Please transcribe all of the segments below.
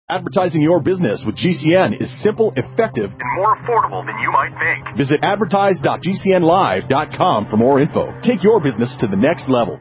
Advertising your business with GCN is simple, effective, and more affordable than you might think. Visit advertise.gcnlive.com for more info. Take your business to the next level.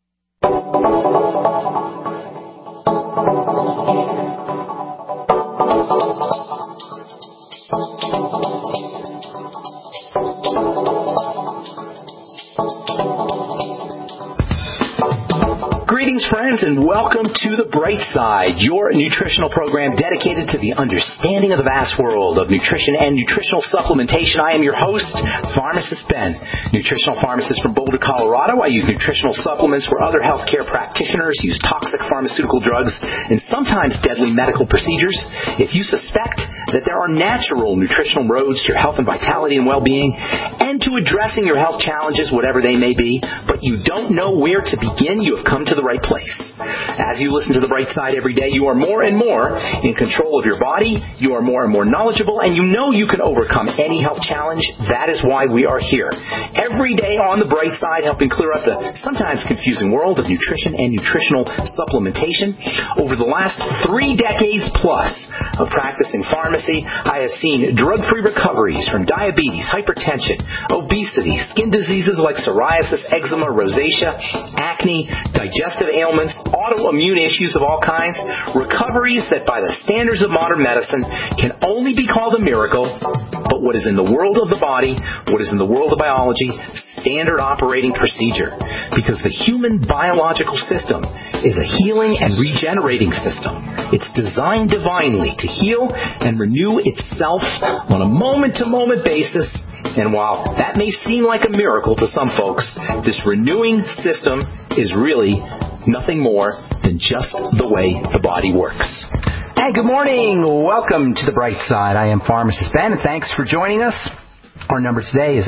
Greetings, friends, and welcome to The Bright Side, your nutritional program dedicated to the understanding of the vast world of nutrition and nutritional supplementation. I am your host, Pharmacist Ben, nutritional pharmacist from Boulder, Colorado. I use nutritional supplements where other healthcare practitioners use toxic pharmaceutical drugs and sometimes deadly medical procedures. If you suspect that there are natural nutritional roads to your health and vitality and well-being and to addressing your health challenges, whatever they may be, but you don't know where to begin, you have come to the right place. As you listen to The Bright Side every day, you are more and more in control of your body, you are more and more knowledgeable, and you know you can overcome any health challenge. That is why we are here. Every day on The Bright Side, helping clear up the sometimes confusing world of nutrition and nutritional supplementation. Over the last 3 decades plus of practicing pharmacy, I have seen drug-free recoveries from diabetes, hypertension, obesity, skin diseases like psoriasis, eczema, rosacea, acne, digestive ailments, autoimmune issues of all kinds, recoveries that by the standards of modern medicine can only be called a miracle, but what is in the world of the body, what is in the world of biology, standard operating procedure. Because the human biological system is a healing and regenerating system. It's designed divinely to heal and renew itself on a moment-to-moment basis. And while that may seem like a miracle to some folks, this renewing system is really nothing more than just the way the body works. Hey, good morning. Welcome to The Bright Side. I am Pharmacist Ben, and thanks for joining us. Our number today is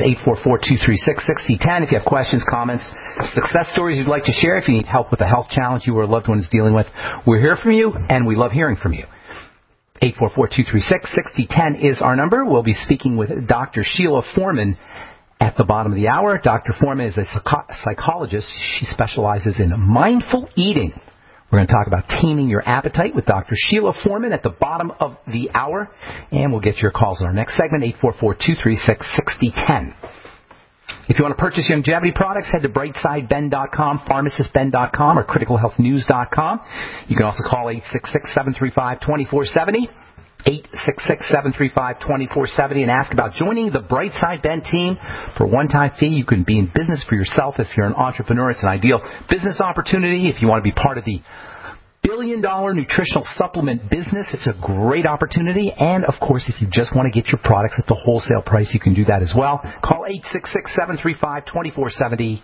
844-236-6010. If you have questions, comments, success stories you'd like to share, if you need help with a health challenge you or a loved one is dealing with, we're here for you, and we love hearing from you. 844-236-6010 is our number. We'll be speaking with Dr. Sheila Foreman at the bottom of the hour. Dr. Foreman is a psychologist. She specializes in mindful eating. We're going to talk about taming your appetite with Dr. Sheila Foreman at the bottom of the hour. And we'll get your calls in our next segment, 844-236-6010. If you want to purchase longevity products, head to brightsideben.com, pharmacistben.com, or criticalhealthnews.com. You can also call 866-735-2470. 866-735-2470 and ask about joining the Brightside Ben team. For a one-time fee, you can be in business for yourself. If you're an entrepreneur, it's an ideal business opportunity. If you want to be part of the billion-dollar nutritional supplement business, it's a great opportunity. And, of course, if you just want to get your products at the wholesale price, you can do that as well. Call 866-735-2470,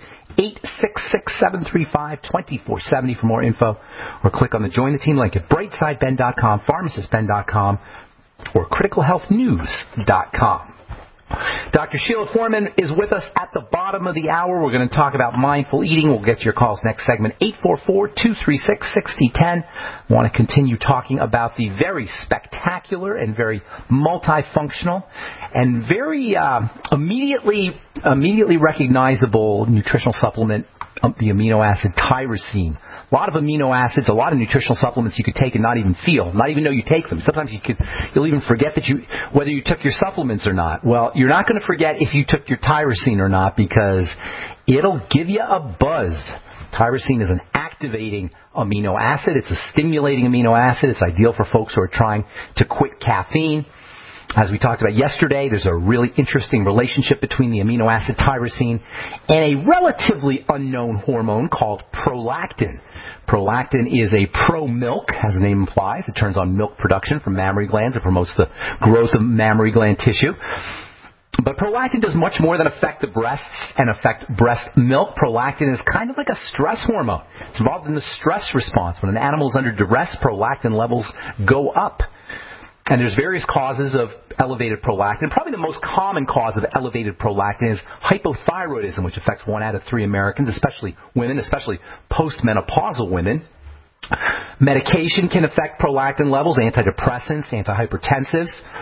866-735-2470 for more info, or click on the Join the Team link at brightsideben.com, pharmacistben.com, or criticalhealthnews.com. Dr. Sheila Foreman is with us at the bottom of the hour. We're going to talk about mindful eating. We'll get to your calls next segment, 844-236-6010. I want to continue talking about the very spectacular and very multifunctional and very immediately recognizable nutritional supplement, the amino acid tyrosine. A lot of amino acids, a lot of nutritional supplements you could take and not even feel, not even know you take them. Sometimes you'll even forget whether you took your supplements or not. Well, you're not going to forget if you took your tyrosine or not, because it'll give you a buzz. Tyrosine is an activating amino acid. It's a stimulating amino acid. It's ideal for folks who are trying to quit caffeine. As we talked about yesterday, there's a really interesting relationship between the amino acid tyrosine and a relatively unknown hormone called prolactin. Prolactin is a pro-milk, as the name implies. It turns on milk production from mammary glands. It promotes the growth of mammary gland tissue. But prolactin does much more than affect the breasts and affect breast milk. Prolactin is kind of like a stress hormone. It's involved in the stress response. When an animal is under duress, prolactin levels go up. And there's various causes of elevated prolactin. Probably the most common cause of elevated prolactin is hypothyroidism, which affects 1 out of 3 Americans, especially women, especially postmenopausal women. Medication can affect prolactin levels, antidepressants, antihypertensives.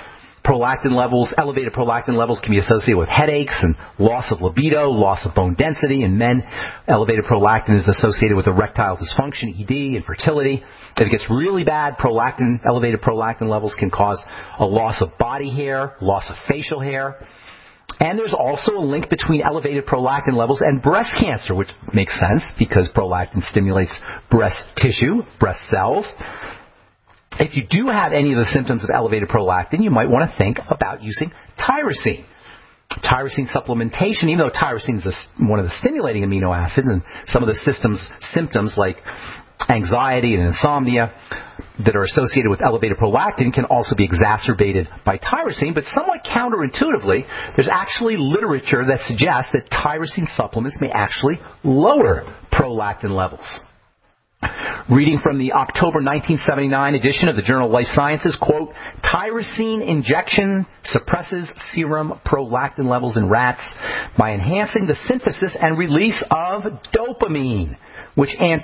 Prolactin levels, elevated prolactin levels can be associated with headaches and loss of libido, loss of bone density. In men, elevated prolactin is associated with erectile dysfunction, ED, infertility. If it gets really bad, elevated prolactin levels can cause a loss of body hair, loss of facial hair. And there's also a link between elevated prolactin levels and breast cancer, which makes sense because prolactin stimulates breast tissue, breast cells. If you do have any of the symptoms of elevated prolactin, you might want to think about using tyrosine. Tyrosine supplementation, even though tyrosine is one of the stimulating amino acids, and some of the symptoms like anxiety and insomnia that are associated with elevated prolactin can also be exacerbated by tyrosine, but somewhat counterintuitively, there's actually literature that suggests that tyrosine supplements may actually lower prolactin levels. Reading from the October 1979 edition of the Journal of Life Sciences, quote, tyrosine injection suppresses serum prolactin levels in rats by enhancing the synthesis and release of dopamine, which has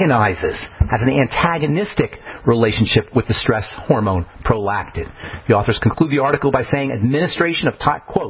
an antagonistic relationship with the stress hormone prolactin. The authors conclude the article by saying administration of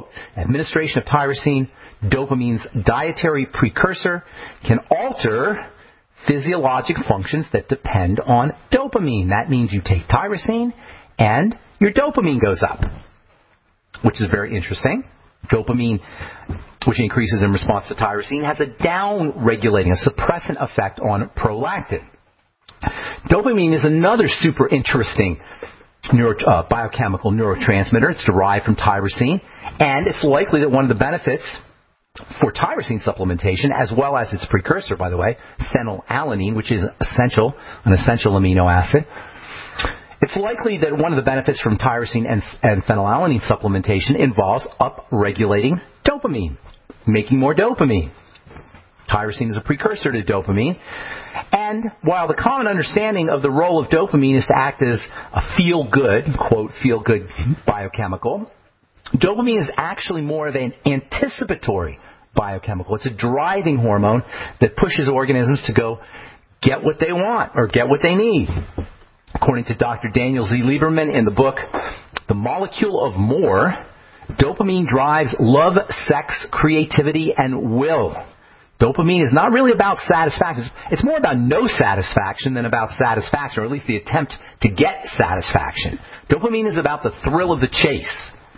tyrosine, dopamine's dietary precursor, can alter physiologic functions that depend on dopamine. That means you take tyrosine and your dopamine goes up, which is very interesting. Dopamine, which increases in response to tyrosine, has a down-regulating, a suppressant effect on prolactin. Dopamine is another super interesting biochemical neurotransmitter. It's derived from tyrosine, and it's likely that one of the benefits for tyrosine supplementation, as well as its precursor, by the way, phenylalanine, which is an essential amino acid. It's likely that one of the benefits from tyrosine and phenylalanine supplementation involves upregulating dopamine, making more dopamine. Tyrosine is a precursor to dopamine. And while the common understanding of the role of dopamine is to act as a feel-good, quote, feel-good biochemical, dopamine is actually more of an anticipatory biochemical. It's a driving hormone that pushes organisms to go get what they want or get what they need. According to Dr. Daniel Z. Lieberman in the book, The Molecule of More, dopamine drives love, sex, creativity, and will. Dopamine is not really about satisfaction. It's more about no satisfaction than about satisfaction, or at least the attempt to get satisfaction. Dopamine is about the thrill of the chase.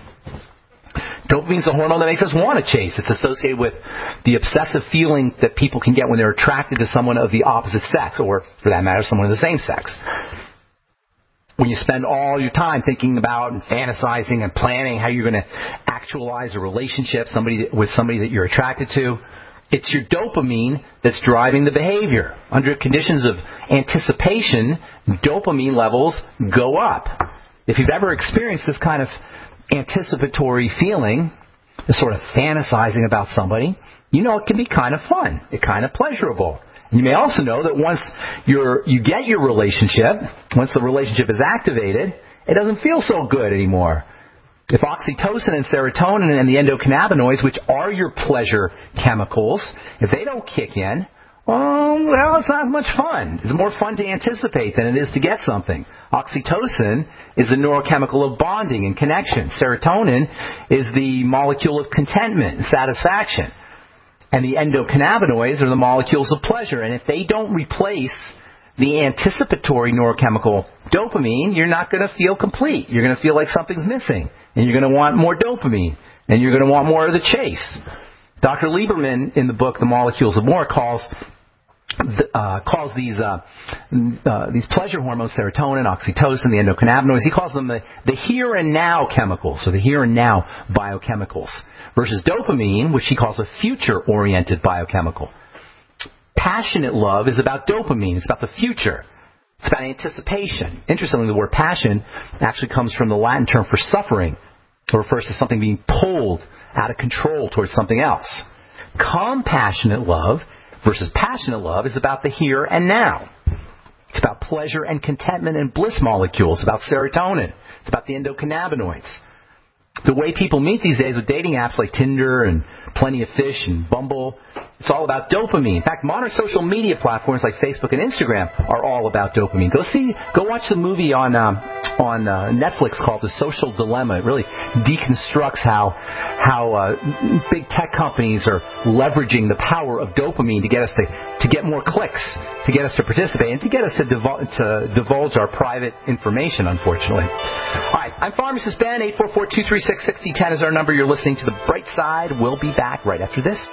Dopamine is a hormone that makes us want to chase. It's associated with the obsessive feeling that people can get when they're attracted to someone of the opposite sex, or, for that matter, someone of the same sex. When you spend all your time thinking about and fantasizing and planning how you're going to actualize a relationship with somebody that you're attracted to, it's your dopamine that's driving the behavior. Under conditions of anticipation, dopamine levels go up. If you've ever experienced this kind of anticipatory feeling, this sort of fantasizing about somebody, you know it can be kind of fun. It's kind of pleasurable. And you may also know that once you get your relationship, once the relationship is activated, it doesn't feel so good anymore. If oxytocin and serotonin and the endocannabinoids, which are your pleasure chemicals, if they don't kick in, well, it's not as much fun. It's more fun to anticipate than it is to get something. Oxytocin is the neurochemical of bonding and connection. Serotonin is the molecule of contentment and satisfaction. And the endocannabinoids are the molecules of pleasure. And if they don't replace the anticipatory neurochemical dopamine, you're not going to feel complete. You're going to feel like something's missing. And you're going to want more dopamine. And you're going to want more of the chase. Dr. Lieberman, in the book The Molecules of More, calls these pleasure hormones, serotonin, oxytocin, the endocannabinoids, he calls them the here and now chemicals, or the here and now biochemicals, versus dopamine, which he calls a future-oriented biochemical. Passionate love is about dopamine. It's about the future. It's about anticipation. Interestingly, the word passion actually comes from the Latin term for suffering. It refers to something being pulled out of control towards something else. Compassionate love versus passionate love is about the here and now. It's about pleasure and contentment and bliss molecules. It's about serotonin. It's about the endocannabinoids. The way people meet these days with dating apps like Tinder and Plenty of Fish and Bumble, it's all about dopamine. In fact, modern social media platforms like Facebook and Instagram are all about dopamine. Go watch the movie on on Netflix called The Social Dilemma. It really deconstructs how big tech companies are leveraging the power of dopamine to get us to get more clicks, to get us to participate, and to get us to divulge our private information, unfortunately. All right, I'm Pharmacist Ben. 844-236-6010 is our number. You're listening to The Bright Side. We'll be back right after this.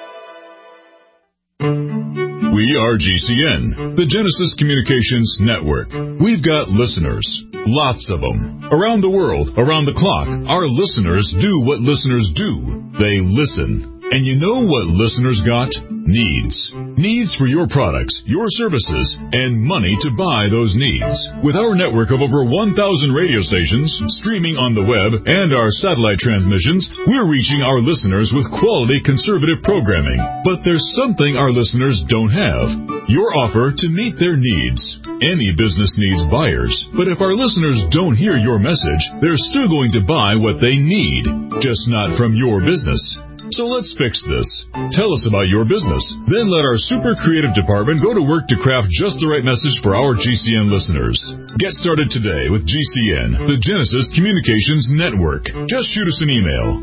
We are GCN, the Genesis Communications Network. We've got listeners, lots of them. Around the world, around the clock, our listeners do what listeners do. They listen. And you know what listeners got? Needs. Needs for your products, your services, and money to buy those needs. With our network of over 1,000 radio stations, streaming on the web, and our satellite transmissions, we're reaching our listeners with quality conservative programming. But there's something our listeners don't have. Your offer to meet their needs. Any business needs buyers, but if our listeners don't hear your message, they're still going to buy what they need, just not from your business. So let's fix this. Tell us about your business. Then let our super creative department go to work to craft just the right message for our GCN listeners. Get started today with GCN, the Genesis Communications Network. Just shoot us an email.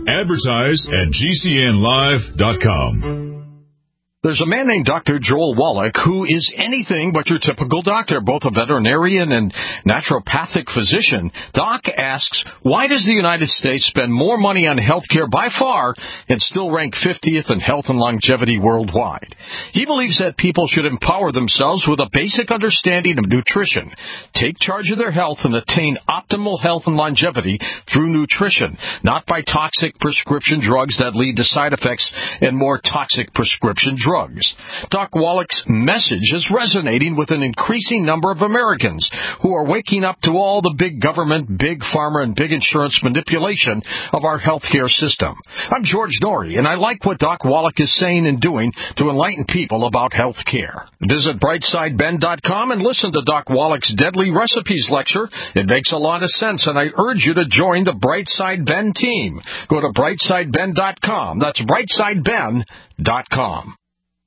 Advertise@gcnlive.com. There's a man named Dr. Joel Wallach who is anything but your typical doctor, both a veterinarian and naturopathic physician. Doc asks, why does the United States spend more money on health care by far and still rank 50th in health and longevity worldwide? He believes that people should empower themselves with a basic understanding of nutrition, take charge of their health, and attain optimal health and longevity through nutrition, not by toxic prescription drugs that lead to side effects and more toxic prescription drugs. Doc Wallach's message is resonating with an increasing number of Americans who are waking up to all the big government, big pharma, and big insurance manipulation of our healthcare system. I'm George Norrie, and I like what Doc Wallach is saying and doing to enlighten people about health care. Visit brightsideben.com and listen to Doc Wallach's Deadly Recipes lecture. It makes a lot of sense, and I urge you to join the Brightside Ben team. Go to brightsideben.com. That's brightsideben.com.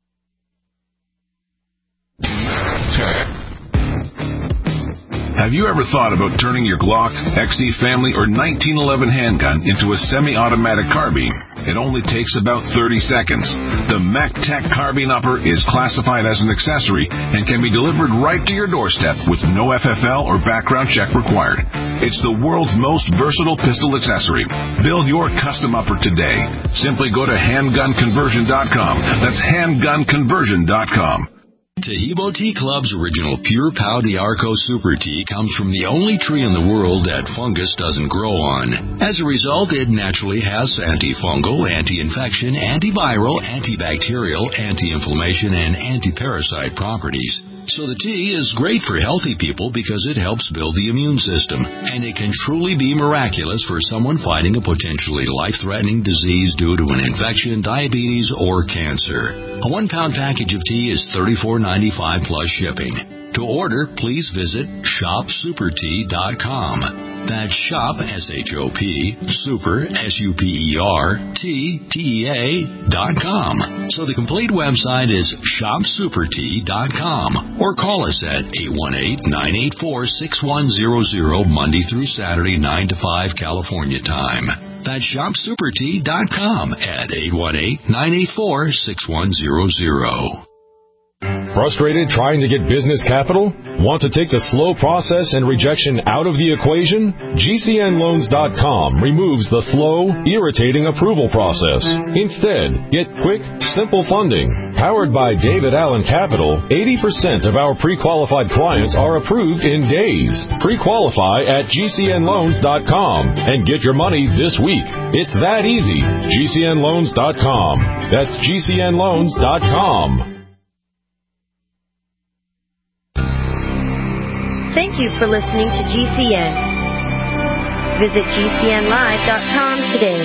Have you ever thought about turning your Glock, XD Family, or 1911 handgun into a semi-automatic carbine? It only takes about 30 seconds. The MacTech Carbine Upper is classified as an accessory and can be delivered right to your doorstep with no FFL or background check required. It's the world's most versatile pistol accessory. Build your custom upper today. Simply go to handgunconversion.com. That's handgunconversion.com. Tahibo Tea Club's original Pure Pau d'Arco Super Tea comes from the only tree in the world that fungus doesn't grow on. As a result, it naturally has antifungal, anti-infection, antiviral, antibacterial, anti-inflammation, and anti-parasite properties. So the tea is great for healthy people because it helps build the immune system, and it can truly be miraculous for someone fighting a potentially life-threatening disease due to an infection, diabetes, or cancer. A 1-pound package of tea is $34.95 plus shipping. To order, please visit shopsupertea.com. That's shop, S-H-O-P, super, S-U-P-E-R, T-T-E-A.com. So the complete website is shopsupertea.com. Or call us at 818-984-6100 Monday through Saturday, 9 to 5 California time. That's shopsupertea.com at 818-984-6100. Frustrated trying to get business capital? Want to take the slow process and rejection out of the equation? GCNloans.com removes the slow, irritating approval process. Instead, get quick, simple funding. Powered by David Allen Capital, 80% of our pre-qualified clients are approved in days. Pre-qualify at GCNloans.com and get your money this week. It's that easy. GCNloans.com. That's GCNloans.com. Thank you for listening to GCN. Visit GCNlive.com today.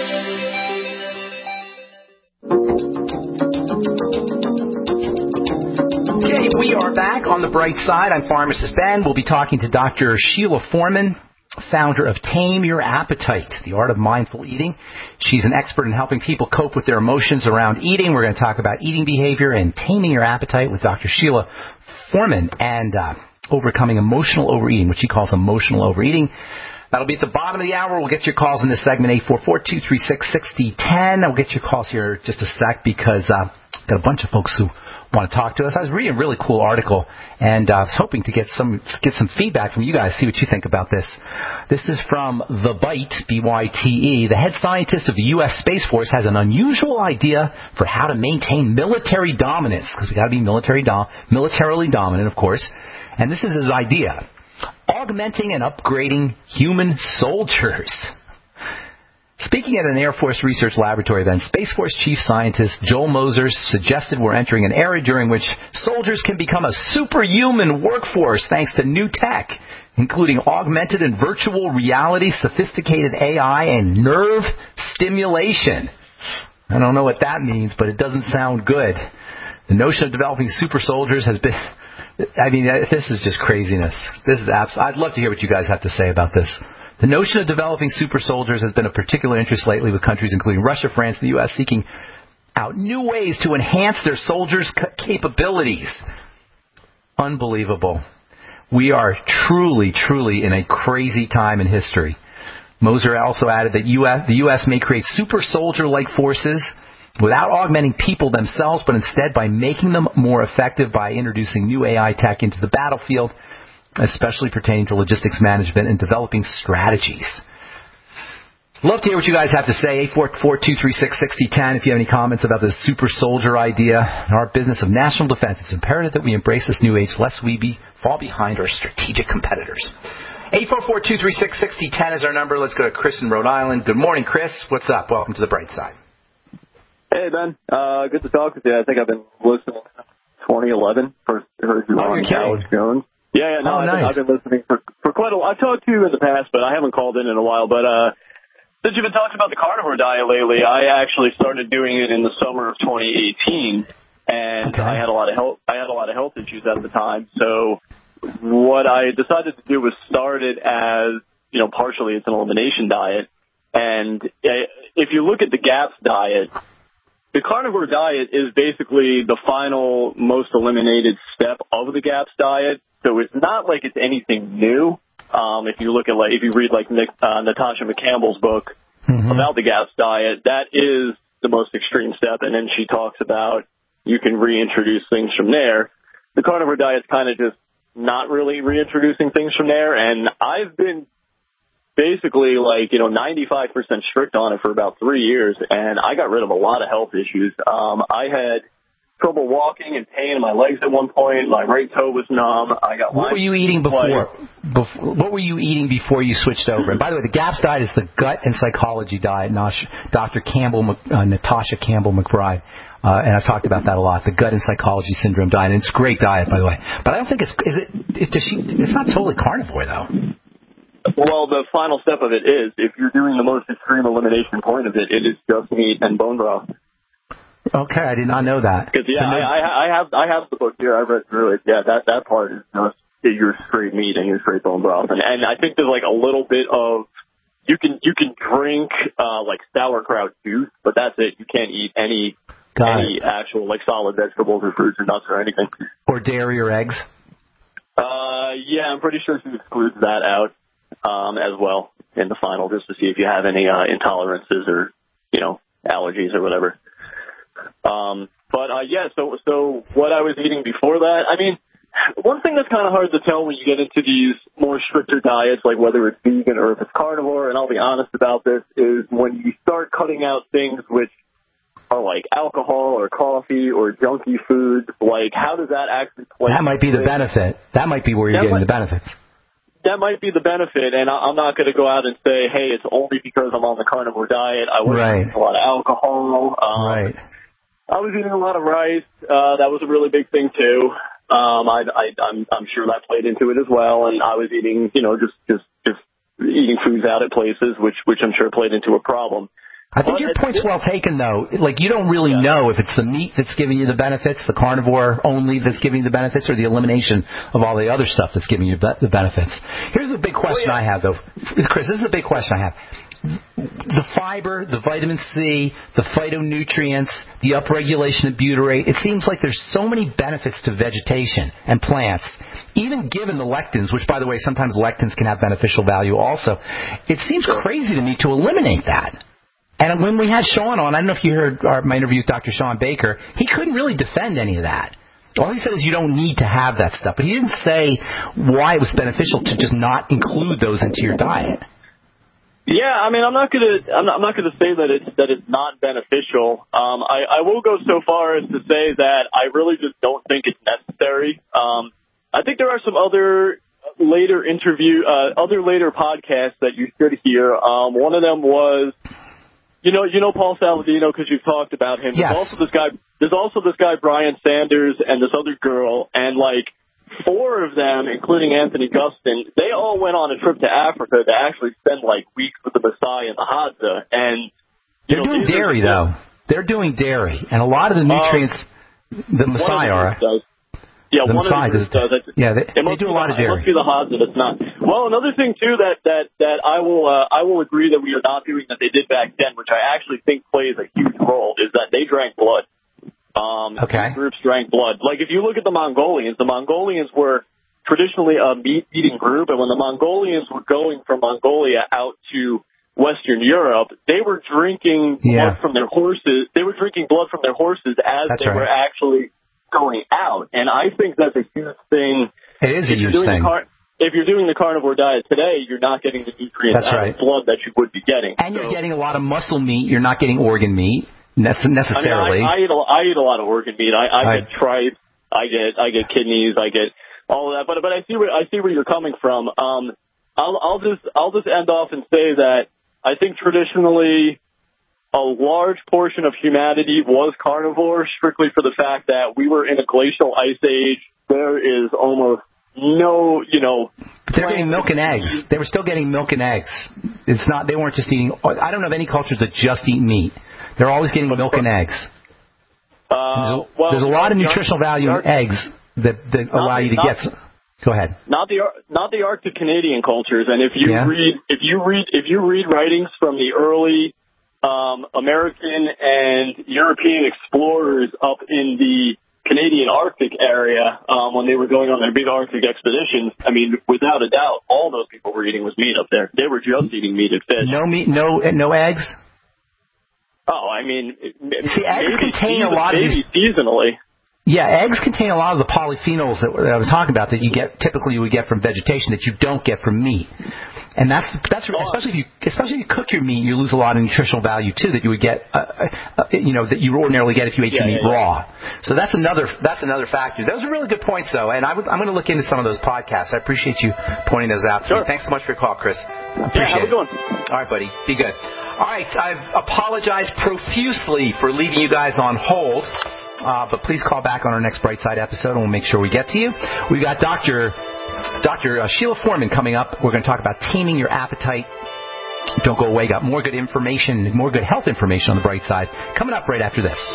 Okay, we are back on the bright side. I'm Pharmacist Ben. We'll be talking to Dr. Sheila Foreman, founder of Tame Your Appetite, the art of mindful eating. She's an expert in helping people cope with their emotions around eating. We're going to talk about eating behavior and taming your appetite with Dr. Sheila Foreman. And overcoming emotional overeating, which he calls emotional overeating. That'll be at the bottom of the hour. We'll get your calls in this segment, 844-236-6010. I'll get your calls here in just a sec because I've got a bunch of folks who want to talk to us. I was reading a really cool article, and I was hoping to get some feedback from you guys, see what you think about this. This is from The Bite, B-Y-T-E. The head scientist of the U.S. Space Force has an unusual idea for how to maintain military dominance, because we got to be militarily dominant, of course. And this is his idea: augmenting and upgrading human soldiers. Speaking at an Air Force Research Laboratory event, Space Force Chief Scientist Joel Moser suggested we're entering an era during which soldiers can become a superhuman workforce thanks to new tech, including augmented and virtual reality, sophisticated AI, and nerve stimulation. I don't know what that means, but it doesn't sound good. The notion of developing super soldiers has been... this is just craziness. This is I'd love to hear what you guys have to say about this. The notion of developing super soldiers has been of particular interest lately, with countries including Russia, France, and the U.S. seeking out new ways to enhance their soldiers' capabilities. Unbelievable. We are truly, truly in a crazy time in history. Moser also added that the U.S. may create super soldier-like forces without augmenting people themselves, but instead by making them more effective by introducing new AI tech into the battlefield, especially pertaining to logistics management and developing strategies. Love to hear what you guys have to say. 844-236-6010 if you have any comments about this super soldier idea. In our business of national defense, it's imperative that we embrace this new age, lest we fall behind our strategic competitors. 844-236-6010 is our number. Let's go to Chris in Rhode Island. Good morning, Chris. What's up? Welcome to the Bright Side. Hey, Ben. Good to talk with you. I think I've been listening since 2011. First heard you on Alex Jones. Yeah, no, nice. I've been listening for quite a while. I've talked to you in the past, but I haven't called in a while. But since you've been talking about the carnivore diet lately, I actually started doing it in the summer of 2018, and I had a lot of health issues at the time. So what I decided to do was start it as, partially it's an elimination diet. And if you look at the GAPS diet, the carnivore diet is basically the final, most eliminated step of the GAPS diet. So it's not like it's anything new. If you look at, if you read Natasha McCampbell's book about the GAPS diet, that is the most extreme step. And then she talks about you can reintroduce things from there. The carnivore diet's kind of just not really reintroducing things from there. And I've been basically 95% strict on it for about 3 years, and I got rid of a lot of health issues. I had trouble walking and pain in my legs at one point. My right toe was numb. What were you eating before? What were you eating before you switched over? And by the way, the GAPS diet is the gut and psychology diet. Dr. Natasha Campbell McBride, and I've talked about that a lot. The gut and psychology syndrome diet. And it's a great diet, by the way. But I don't think it's not totally carnivore though. Well, the final step of it is, if you're doing the most extreme elimination point of it, it is just meat and bone broth. Okay, I did not know that. Because I have the book here. I read through it. Yeah, that part is just your straight meat and your straight bone broth, and I think there's a little bit of you can drink sauerkraut juice, but that's it. You can't eat any actual solid vegetables or fruits or nuts or anything. Or dairy or eggs. Yeah, I'm pretty sure she excludes that out as well in the final, just to see if you have any intolerances or allergies or whatever. So what I was eating before that, one thing that's kind of hard to tell when you get into these more stricter diets, like whether it's vegan or if it's carnivore, and I'll be honest about this, is when you start cutting out things which are like alcohol or coffee or junky food, how does that actually play? That might be the benefit. That might be where you're getting the benefits. That might be the benefit, and I'm not going to go out and say, hey, it's only because I'm on the carnivore diet. I was eating a lot of alcohol. I was eating a lot of rice. That was a really big thing, too. I'm sure that played into it as well, and I was eating, just eating foods out at places, which I'm sure played into a problem. I think your point's well taken, though. You don't really know if it's the meat that's giving you the benefits, the carnivore only that's giving you the benefits, or the elimination of all the other stuff that's giving you the benefits. Here's the big question I have, though. Chris, this is the big question I have. the fiber, the vitamin C, the phytonutrients, the upregulation of butyrate. It seems like there's so many benefits to vegetation and plants, even given the lectins, which, by the way, sometimes lectins can have beneficial value also. It seems crazy to me to eliminate that. And when we had Sean on, I don't know if you heard my interview with Dr. Sean Baker, he couldn't really defend any of that. All he said is you don't need to have that stuff, but he didn't say why it was beneficial to just not include those into your diet. Yeah, I mean, I'm not gonna say that it's not beneficial. I will go so far as to say that I really just don't think it's necessary. I think there are some other later podcasts that you should hear. One of them was, you know Paul Saladino, because you've talked about him. Yes. There's also this guy Brian Sanders and this other girl, and like 4 of them, including Anthony Gustin, they all went on a trip to Africa to actually spend like weeks with the Maasai and the Hadza. And they're doing dairy though. They're doing dairy, and a lot of the nutrients the Maasai are. Yeah, the one Maasai of them does. Yeah, they do a lot of dairy. It must be the Hadza that's not. Well, another thing too that I will agree that we are not doing that they did back then, which I actually think plays a huge role, is that they drank blood. Okay. Groups drank blood. Like if you look at the Mongolians were traditionally a meat-eating group, and when the Mongolians were going from Mongolia out to Western Europe, they were drinking blood from their horses. They were drinking blood from their horses as they were actually going out. And I think that's a huge thing. It is a huge thing. If you're doing the carnivore diet today, you're not getting the nutrients out of blood that you would be getting. And you're getting a lot of muscle meat. You're not getting organ meat necessarily. I mean, I eat a lot of organ meat. I get tripe. I get kidneys. I get all of that. But I see where you're coming from. I'll just end off and say that I think traditionally a large portion of humanity was carnivore, strictly for the fact that we were in a glacial ice age. There is almost no, They're getting milk and eggs. They were still getting milk and eggs. It's not. They weren't just eating. I don't know of any cultures that just eat meat. They're always getting milk and eggs. There's a lot of nutritional value in eggs that allow you to get. Go ahead. Not the Arctic Canadian cultures, and if you read writings from the early American and European explorers up in the Canadian Arctic area when they were going on their big Arctic expeditions, I mean, without a doubt, all those people were eating was meat up there. They were just eating meat and fish. No meat, no eggs. Oh, I mean, eggs contain a lot of these seasonally. Yeah, eggs contain a lot of the polyphenols that I was talking about that you would get from vegetation that you don't get from meat. And that's especially if you cook your meat, you lose a lot of nutritional value too that you would get, that you ordinarily get if you ate your meat raw. So that's another factor. Those are really good points though, and I'm going to look into some of those podcasts. I appreciate you pointing those out to me. Thanks so much for your call, Chris. I appreciate it. Have a good one. All right, buddy. Be good. All right, I've apologized profusely for leaving you guys on hold. But please call back on our next Brightside episode, and we'll make sure we get to you. We've got Dr. Sheila Foreman coming up. We're going to talk about taming your appetite. Don't go away. Got more good information, more good health information on the Bright Side coming up right after this.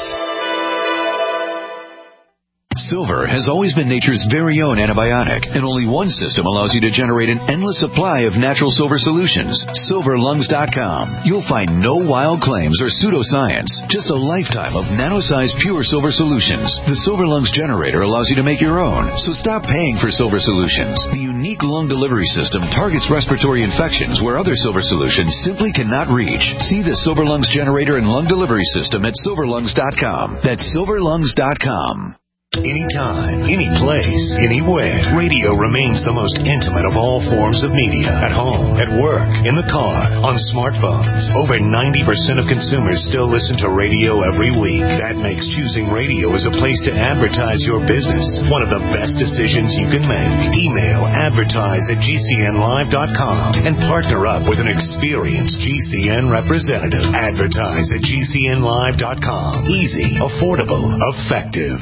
Silver has always been nature's very own antibiotic, and only one system allows you to generate an endless supply of natural silver solutions. SilverLungs.com. You'll find no wild claims or pseudoscience, just a lifetime of nano-sized pure silver solutions. The Silver Lungs generator allows you to make your own, so stop paying for silver solutions. The unique lung delivery system targets respiratory infections where other silver solutions simply cannot reach. See the Silver Lungs generator and lung delivery system at SilverLungs.com. That's SilverLungs.com. Anytime, any place, anywhere. Radio remains the most intimate of all forms of media. At home, at work, in the car, on smartphones. Over 90% of consumers still listen to radio every week. That makes choosing radio as a place to advertise your business one of the best decisions you can make. Email advertise@gcnlive.com and partner up with an experienced GCN representative. Advertise at gcnlive.com. Easy, affordable, effective.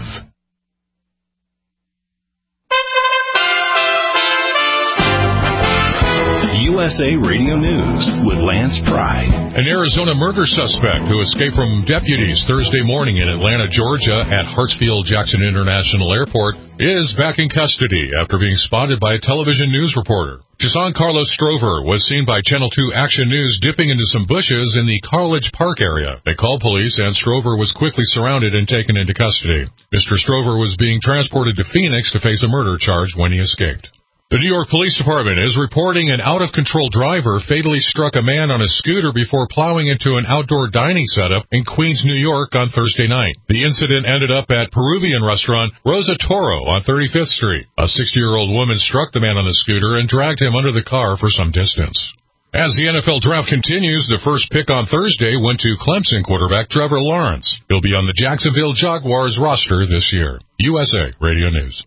USA Radio News with Lance Pry. An Arizona murder suspect who escaped from deputies Thursday morning in Atlanta, Georgia at Hartsfield-Jackson International Airport is back in custody after being spotted by a television news reporter. Jason Carlos Strover was seen by Channel 2 Action News dipping into some bushes in the College Park area. They called police, and Strover was quickly surrounded and taken into custody. Mr. Strover was being transported to Phoenix to face a murder charge when he escaped. The New York Police Department is reporting an out-of-control driver fatally struck a man on a scooter before plowing into an outdoor dining setup in Queens, New York on Thursday night. The incident ended up at Peruvian restaurant Rosa Toro on 35th Street. A 60-year-old woman struck the man on the scooter and dragged him under the car for some distance. As the NFL draft continues, the first pick on Thursday went to Clemson quarterback Trevor Lawrence. He'll be on the Jacksonville Jaguars roster this year. USA Radio News.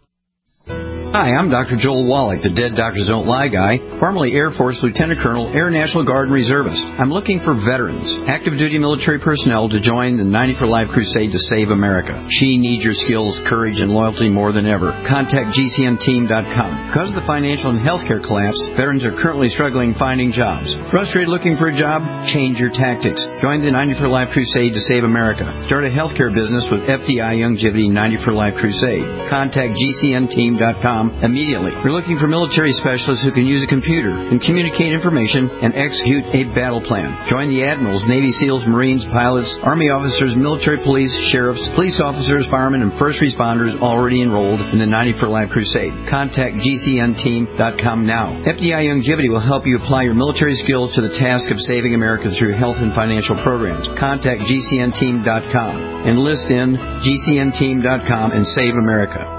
Hi, I'm Dr. Joel Wallach, the Dead Doctors Don't Lie guy, formerly Air Force Lieutenant Colonel, Air National Guard and Reservist. I'm looking for veterans, active duty military personnel to join the 90 for Life crusade to save America. She needs your skills, courage, and loyalty more than ever. Contact GCNteam.com. Because of the financial and healthcare collapse, veterans are currently struggling finding jobs. Frustrated looking for a job? Change your tactics. Join the 90 for Life crusade to save America. Start a healthcare business with FDI Youngevity 90 for Life crusade. Contact GCNteam.com immediately. We're looking for military specialists who can use a computer and communicate information and execute a battle plan. Join the admirals, Navy SEALs, Marines, pilots, Army officers, military police, sheriffs, police officers, firemen, and first responders already enrolled in the 90 for Life crusade. Contact GCNteam.com now. FDI Youngevity will help you apply your military skills to the task of saving America through health and financial programs. Contact GCNteam.com. Enlist in GCNteam.com and save America.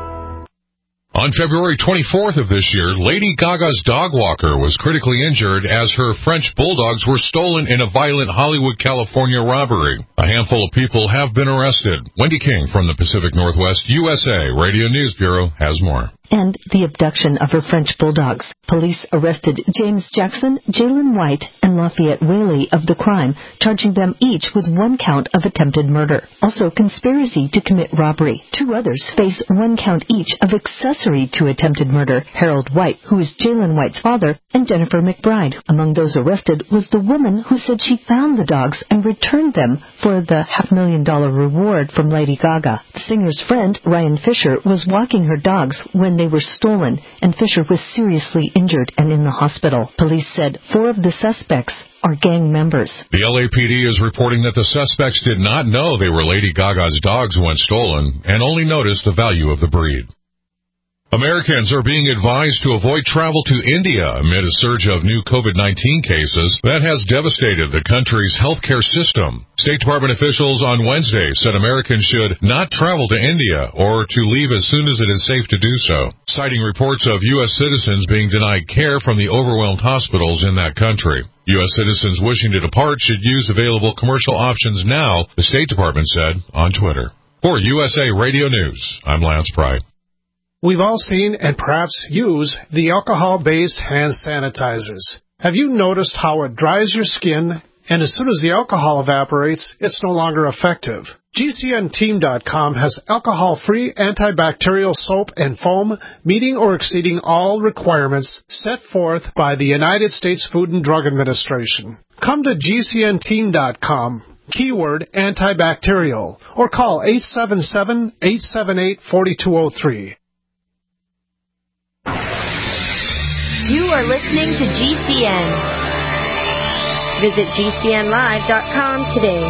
On February 24th of this year, Lady Gaga's dog walker was critically injured as her French bulldogs were stolen in a violent Hollywood, California robbery. A handful of people have been arrested. Wendy King from the Pacific Northwest USA Radio News Bureau has more. And the abduction of her French bulldogs. Police arrested James Jackson, Jalen White, and Lafayette Whaley of the crime, charging them each with 1 count of attempted murder. Also, conspiracy to commit robbery. 2 others face 1 count each of accessory to attempted murder. Harold White, who is Jalen White's father, and Jennifer McBride. Among those arrested was the woman who said she found the dogs and returned them for the $500,000 reward from Lady Gaga. The singer's friend, Ryan Fisher, was walking her dogs when they were stolen, and Fisher was seriously injured and in the hospital. Police said 4 of the suspects are gang members. The LAPD is reporting that the suspects did not know they were Lady Gaga's dogs when stolen and only noticed the value of the breed. Americans are being advised to avoid travel to India amid a surge of new COVID-19 cases that has devastated the country's healthcare system. State Department officials on Wednesday said Americans should not travel to India or to leave as soon as it is safe to do so, citing reports of U.S. citizens being denied care from the overwhelmed hospitals in that country. U.S. citizens wishing to depart should use available commercial options now, the State Department said on Twitter. For USA Radio News, I'm Lance Pry. We've all seen and perhaps use the alcohol-based hand sanitizers. Have you noticed how it dries your skin, and as soon as the alcohol evaporates, it's no longer effective? GCNteam.com has alcohol-free antibacterial soap and foam meeting or exceeding all requirements set forth by the United States Food and Drug Administration. Come to GCNteam.com. Keyword antibacterial, or call 877-878-4203. You are listening to GCN. Visit GCNlive.com today.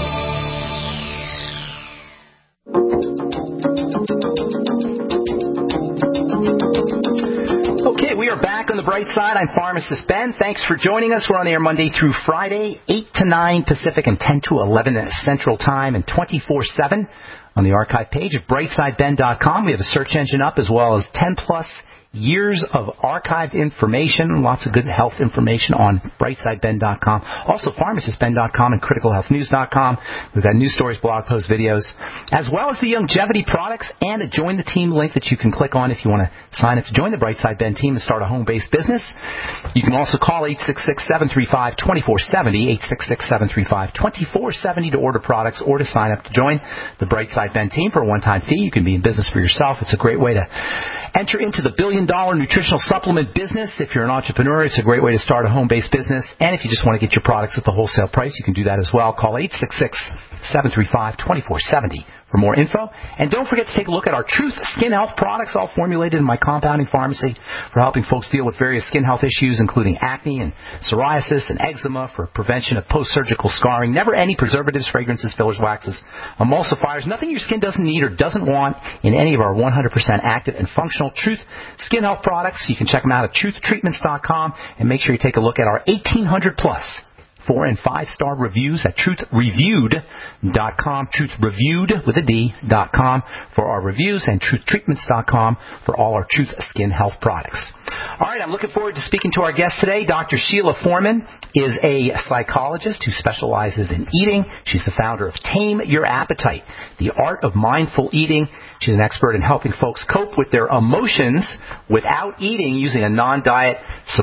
Okay, we are back on the bright side. I'm Pharmacist Ben. Thanks for joining us. We're on the air Monday through Friday, 8 to 9 Pacific and 10 to 11 Central Time, and 24/7 on the archive page of brightsideben.com. We have a search engine up as well as 10-plus years of archived information, lots of good health information on brightsideben.com. Also, pharmacistben.com and criticalhealthnews.com. We've got news stories, blog posts, videos, as well as the Youngevity products and a Join the Team link that you can click on if you want to sign up to join the Brightside Ben team and start a home-based business. You can also call 866-735-2470, 866-735-2470 to order products or to sign up to join the Brightside Ben team for a one-time fee. You can be in business for yourself. It's a great way to enter into the $1 billion billion nutritional supplement business. If you're an entrepreneur, it's a great way to start a home-based business. And if you just want to get your products at the wholesale price, you can do that as well. Call 866-735-2470 for more info. And don't forget to take a look at our Truth Skin Health products, all formulated in my compounding pharmacy for helping folks deal with various skin health issues, including acne and psoriasis and eczema, for prevention of post-surgical scarring. Never any preservatives, fragrances, fillers, waxes, emulsifiers, nothing your skin doesn't need or doesn't want in any of our 100% active and functional Truth Skin Health products. You can check them out at truthtreatments.com, and make sure you take a look at our 1,800 plus 4- and 5-star reviews at truthreviewed.com, truthreviewed with a D.com for our reviews, and truthtreatments.com for all our Truth Skin Health products. All right, I'm looking forward to speaking to our guest today. Dr. Sheila Foreman is a psychologist who specializes in eating. She's the founder of Tame Your Appetite, the art of mindful eating. She's an expert in helping folks cope with their emotions without eating, using a non-diet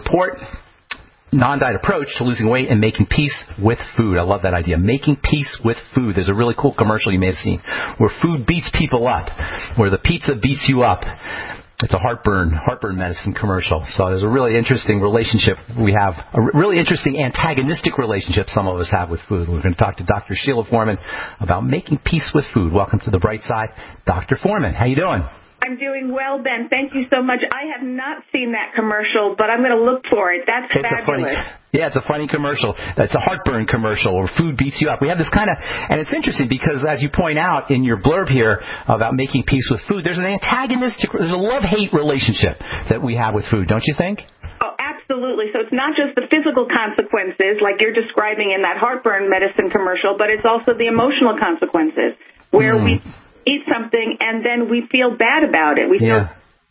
approach to losing weight and making peace with food. I love that idea. Making peace with food. There's a really cool commercial you may have seen where food beats people up, where the pizza beats you up. It's a heartburn medicine commercial. So there's a really interesting relationship we have, a really interesting antagonistic relationship some of us have with food. We're going to talk to Dr. Sheila Foreman about making peace with food. Welcome to the Bright Side, Dr. Foreman. How you doing? I'm doing well, Ben. Thank you so much. I have not seen that commercial, but I'm going to look for it. That's fabulous. It's a funny commercial. It's a heartburn commercial where food beats you up. We have this kind of, and it's interesting because as you point out in your blurb here about making peace with food, there's a love-hate relationship that we have with food, don't you think? Oh, absolutely. So it's not just the physical consequences like you're describing in that heartburn medicine commercial, but it's also the emotional consequences where we eat something and then we feel bad about it. We feel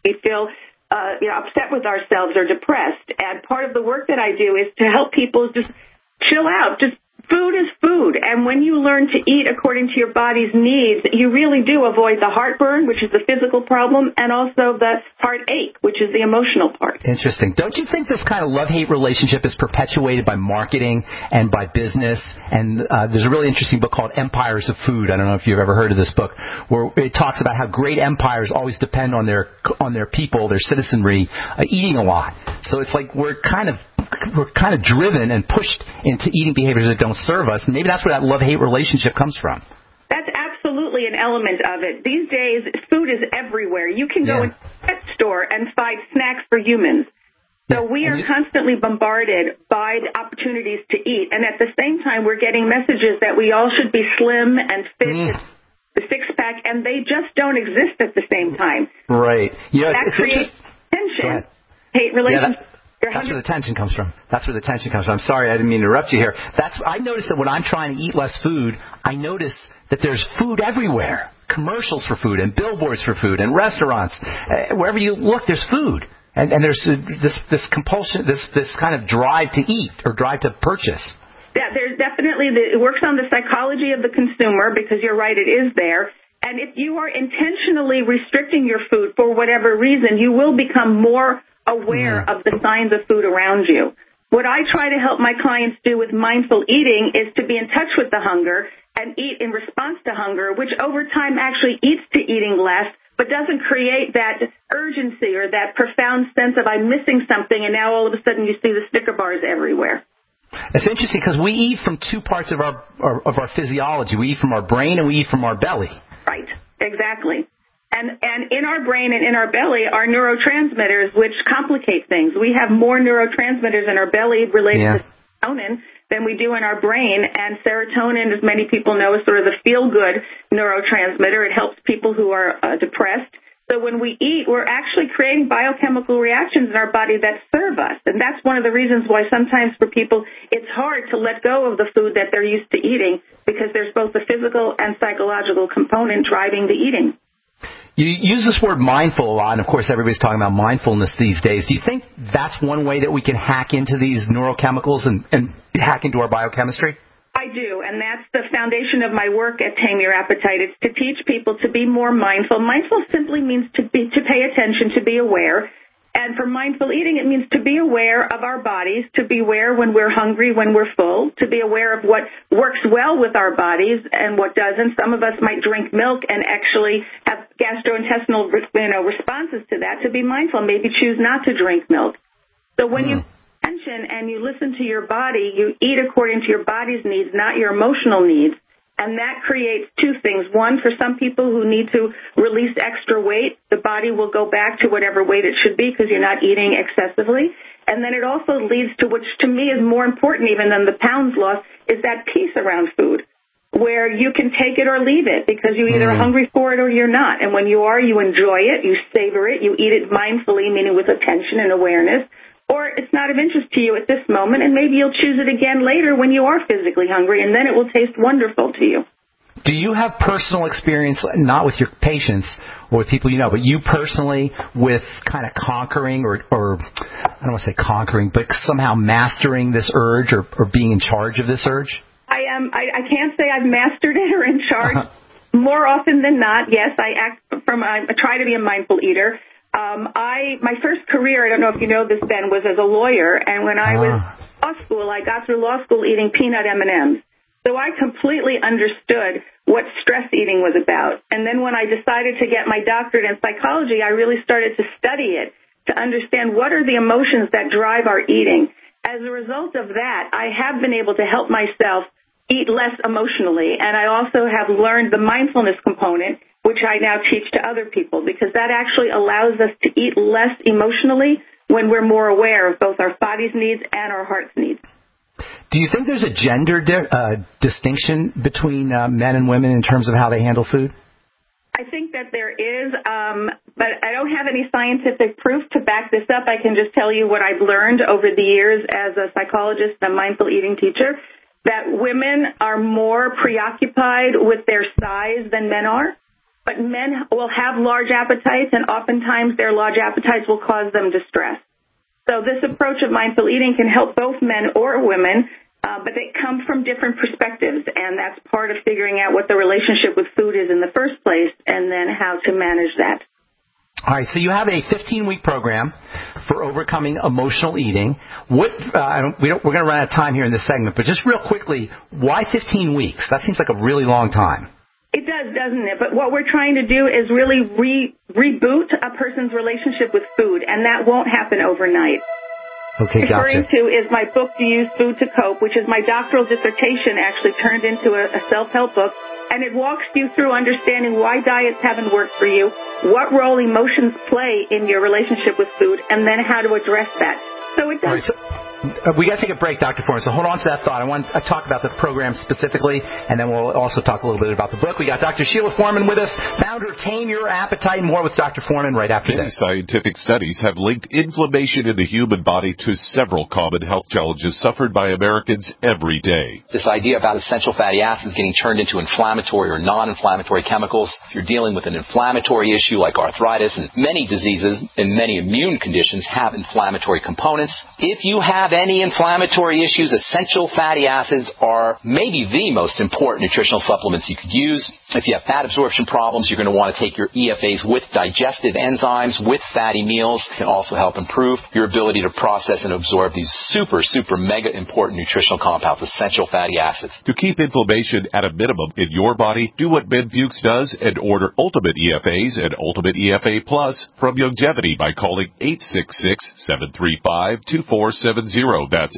upset with ourselves or depressed. And part of the work that I do is to help people just chill out. Just food is food. And when you learn to eat according to your body's needs, you really do avoid the heartburn, which is the physical problem, and also the heartache, which is the emotional part. Interesting. Don't you think this kind of love-hate relationship is perpetuated by marketing and by business? And there's a really interesting book called Empires of Food. I don't know if you've ever heard of this book, where it talks about how great empires always depend on their people, their citizenry, eating a lot. So it's like we're kind of driven and pushed into eating behaviors that don't serve us. And maybe that's where that love-hate relationship comes from. That's absolutely an element of it. These days, food is everywhere. You can go into a pet store and find snacks for humans. So we are constantly bombarded by the opportunities to eat. And at the same time, we're getting messages that we all should be slim and fit, the six-pack, and they just don't exist at the same time. Right. That creates tension, hate relationships. That's where the tension comes from. I'm sorry, I didn't mean to interrupt you here. I notice that when I'm trying to eat less food, I notice that there's food everywhere. Commercials for food and billboards for food and restaurants. Wherever you look, there's food. And there's this compulsion, this kind of drive to eat or drive to purchase. Yeah, there's definitely, it works on the psychology of the consumer because you're right, it is there. And if you are intentionally restricting your food for whatever reason, you will become more aware of the signs of food around you. What I try to help my clients do with mindful eating is to be in touch with the hunger and eat in response to hunger, which over time actually eats to eating less, but doesn't create that urgency or that profound sense of I'm missing something, and now all of a sudden you see the Snicker bars everywhere. It's interesting because we eat from two parts of our physiology. We eat from our brain and we eat from our belly. Right, exactly. And in our brain and in our belly are neurotransmitters, which complicate things. We have more neurotransmitters in our belly related to serotonin than we do in our brain. And serotonin, as many people know, is sort of the feel-good neurotransmitter. It helps people who are depressed. So when we eat, we're actually creating biochemical reactions in our body that serve us. And that's one of the reasons why sometimes for people it's hard to let go of the food that they're used to eating, because there's both the physical and psychological component driving the eating. You use this word mindful a lot, and of course everybody's talking about mindfulness these days. Do you think that's one way that we can hack into these neurochemicals and hack into our biochemistry? I do, and that's the foundation of my work at Tame Your Appetite. It's to teach people to be more mindful. Mindful simply means to pay attention, to be aware. And for mindful eating, it means to be aware of our bodies, to be aware when we're hungry, when we're full, to be aware of what works well with our bodies and what doesn't. Some of us might drink milk and actually have gastrointestinal responses to that. To be mindful, maybe choose not to drink milk. So when you pay attention and you listen to your body, you eat according to your body's needs, not your emotional needs. And that creates two things. One, for some people who need to release extra weight, the body will go back to whatever weight it should be because you're not eating excessively. And then it also leads to, which to me is more important even than the pounds lost, is that peace around food, where you can take it or leave it because you either are hungry for it or you're not. And when you are, you enjoy it, you savor it, you eat it mindfully, meaning with attention and awareness. Or it's not of interest to you at this moment, and maybe you'll choose it again later when you are physically hungry, and then it will taste wonderful to you. Do you have personal experience, not with your patients or with people you know, but you personally with kind of conquering or I don't want to say conquering, but somehow mastering this urge or being in charge of this urge? I can't say I've mastered it or in charge. More often than not, yes, I try to be a mindful eater. My first career, I don't know if you know this, Ben, was as a lawyer, and when I was in law school, I got through law school eating peanut M&Ms. So I completely understood what stress eating was about. And then when I decided to get my doctorate in psychology, I really started to study it to understand what are the emotions that drive our eating. As a result of that, I have been able to help myself eat less emotionally, and I also have learned the mindfulness component, which I now teach to other people, because that actually allows us to eat less emotionally when we're more aware of both our body's needs and our heart's needs. Do you think there's a gender distinction between men and women in terms of how they handle food? I think that there is, but I don't have any scientific proof to back this up. I can just tell you what I've learned over the years as a psychologist and a mindful eating teacher, that women are more preoccupied with their size than men are. But men will have large appetites, and oftentimes their large appetites will cause them distress. So this approach of mindful eating can help both men or women, but they come from different perspectives, and that's part of figuring out what the relationship with food is in the first place and then how to manage that. All right, so you have a 15-week program for overcoming emotional eating. We're going to run out of time here in this segment, but just real quickly, why 15 weeks? That seems like a really long time. It does, doesn't it? But what we're trying to do is really reboot a person's relationship with food, and that won't happen overnight. Okay, gotcha. Referring to is my book, Do You Use Food to Cope, which is my doctoral dissertation actually turned into a self-help book, and it walks you through understanding why diets haven't worked for you, what role emotions play in your relationship with food, and then how to address that. So it does. We got to take a break, Dr. Foreman, so hold on to that thought. I want to talk about the program specifically, and then we'll also talk a little bit about the book. We got Dr. Sheila Foreman with us, founder of Tame Your Appetite. More with Dr. Foreman right after this. Scientific studies have linked inflammation in the human body to several common health challenges suffered by Americans every day. This idea about essential fatty acids getting turned into inflammatory or non-inflammatory chemicals. If you're dealing with an inflammatory issue like arthritis, and many diseases and many immune conditions have inflammatory components. If you have any inflammatory issues, essential fatty acids are maybe the most important nutritional supplements you could use. If you have fat absorption problems, you're going to want to take your EFAs with digestive enzymes, with fatty meals. It can also help improve your ability to process and absorb these super mega important nutritional compounds, essential fatty acids. To keep inflammation at a minimum in your body, do what Ben Fuchs does and order Ultimate EFAs and Ultimate EFA Plus from Youngevity by calling 866-735-2470. That's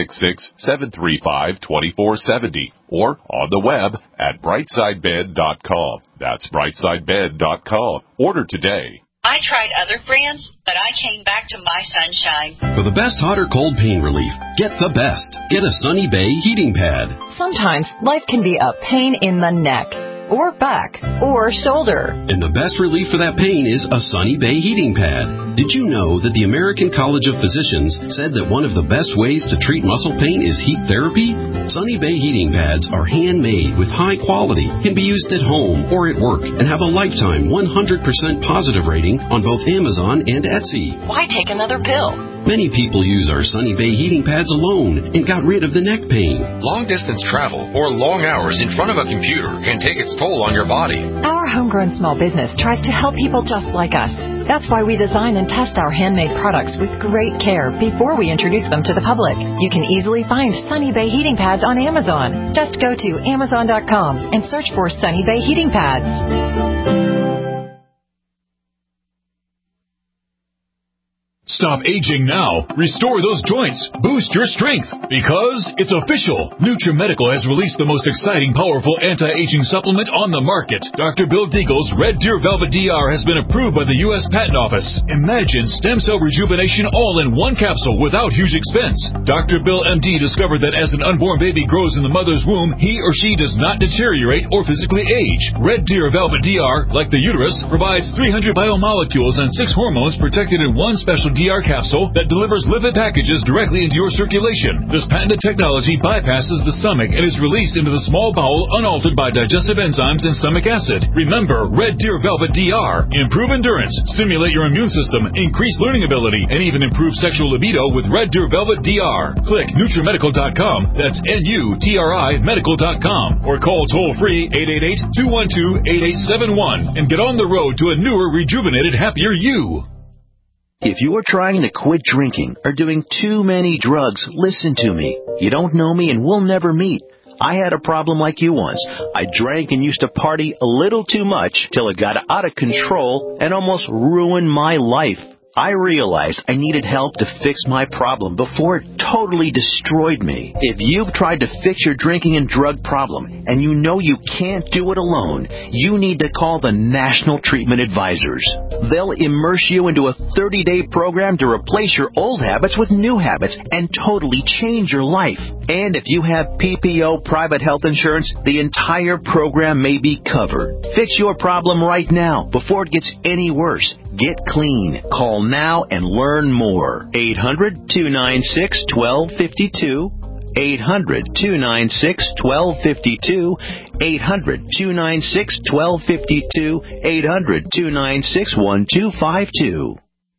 866-735-2470. Or on the web at brightsidebed.com. That's brightsidebed.com. Order today. I tried other brands, but I came back to My Sunshine. For the best hot or cold pain relief, get the best. Get a Sunny Bay heating pad. Sometimes life can be a pain in the neck, or back, or shoulder. And the best relief for that pain is a Sunny Bay heating pad. Did you know that the American College of Physicians said that one of the best ways to treat muscle pain is heat therapy? Sunny Bay heating pads are handmade with high quality, can be used at home or at work, and have a lifetime 100% positive rating on both Amazon and Etsy. Why take another pill? Many people use our Sunny Bay heating pads alone and got rid of the neck pain. Long-distance travel or long hours in front of a computer can take its toll on your body. Our homegrown small business tries to help people just like us. That's why we design and test our handmade products with great care before we introduce them to the public. You can easily find Sunny Bay heating pads on Amazon. Just go to Amazon.com and search for Sunny Bay heating pads. Stop aging now. Restore those joints. Boost your strength. Because it's official. NutriMedical has released the most exciting, powerful anti-aging supplement on the market. Dr. Bill Deagle's Red Deer Velvet DR has been approved by the U.S. Patent Office. Imagine stem cell rejuvenation all in one capsule without huge expense. Dr. Bill MD discovered that as an unborn baby grows in the mother's womb, he or she does not deteriorate or physically age. Red Deer Velvet DR, like the uterus, provides 300 biomolecules and 6 hormones protected in one special DR capsule that delivers lipid packages directly into your circulation. This patented technology bypasses the stomach and is released into the small bowel unaltered by digestive enzymes and stomach acid. Remember, Red Deer Velvet DR. Improve endurance, stimulate your immune system, increase learning ability, and even improve sexual libido with Red Deer Velvet DR. Click NutriMedical.com, that's NUTRI Medical.com, or call toll-free 888-212-8871 and get on the road to a newer, rejuvenated, happier you. If you're trying to quit drinking or doing too many drugs, listen to me. You don't know me and we'll never meet. I had a problem like you once. I drank and used to party a little too much till it got out of control and almost ruined my life. I realized I needed help to fix my problem before it totally destroyed me. If you've tried to fix your drinking and drug problem and you know you can't do it alone, you need to call the National Treatment Advisors. They'll immerse you into a 30-day program to replace your old habits with new habits and totally change your life. And if you have PPO private health insurance, the entire program may be covered. Fix your problem right now before it gets any worse. Get clean. Call now and learn more. 800-296-1252. 800-296-1252. 800-296-1252. 800-296-1252.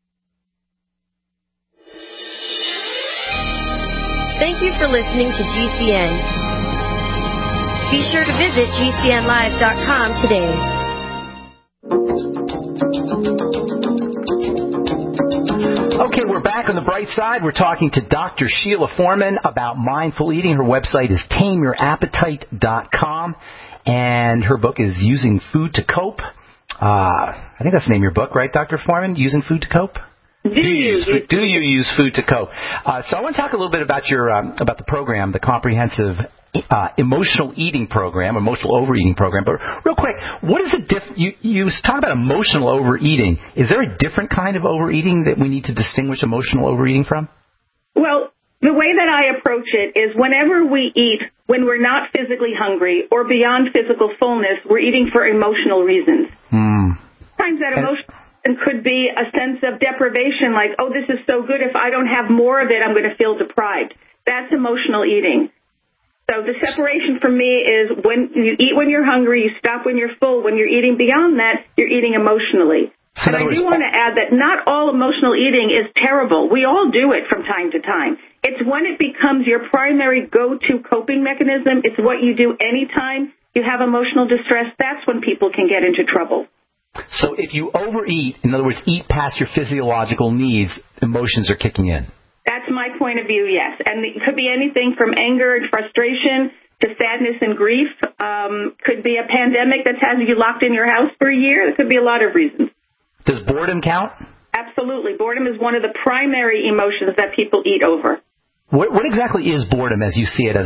Thank you for listening to GCN. Be sure to visit GCNlive.com today. Okay, we're back on the bright side. We're talking to Dr. Sheila Foreman about mindful eating. Her website is TameYourAppetite.com, and her book is Using Food to Cope. I think that's the name of your book, right, Dr. Foreman? Using Food to Cope? Do you use food to cope? So I want to talk a little bit about your about the program, the comprehensive emotional eating program, emotional overeating program. But real quick, what is the you talk about emotional overeating. Is there a different kind of overeating that we need to distinguish emotional overeating from? Well, the way that I approach it is whenever we eat, when we're not physically hungry or beyond physical fullness, we're eating for emotional reasons. Sometimes that emotional could be a sense of deprivation, like, oh, this is so good. If I don't have more of it, I'm going to feel deprived. That's emotional eating. So the separation for me is when you eat when you're hungry, you stop when you're full. When you're eating beyond that, you're eating emotionally. And I do want to add that not all emotional eating is terrible. We all do it from time to time. It's when it becomes your primary go-to coping mechanism. It's what you do anytime you have emotional distress. That's when people can get into trouble. So if you overeat, in other words, eat past your physiological needs, emotions are kicking in. That's my point of view, yes. And it could be anything from anger and frustration to sadness and grief. Could be a pandemic that has you locked in your house for a year. There could be a lot of reasons. Does boredom count? Absolutely. Boredom is one of the primary emotions that people eat over. What exactly is boredom as you see it as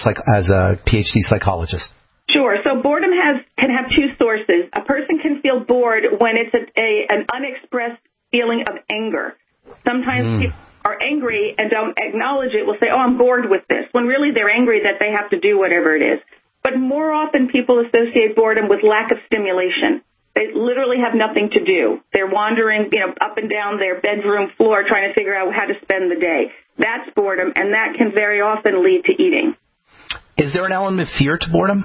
a PhD psychologist? Sure. So boredom can have two sources. A person can feel bored when it's an unexpressed feeling of anger. Sometimes people are angry and don't acknowledge it, will say, oh, I'm bored with this, when really they're angry that they have to do whatever it is. But more often people associate boredom with lack of stimulation. They literally have nothing to do. They're wandering, up and down their bedroom floor trying to figure out how to spend the day. That's boredom, and that can very often lead to eating. Is there an element of fear to boredom?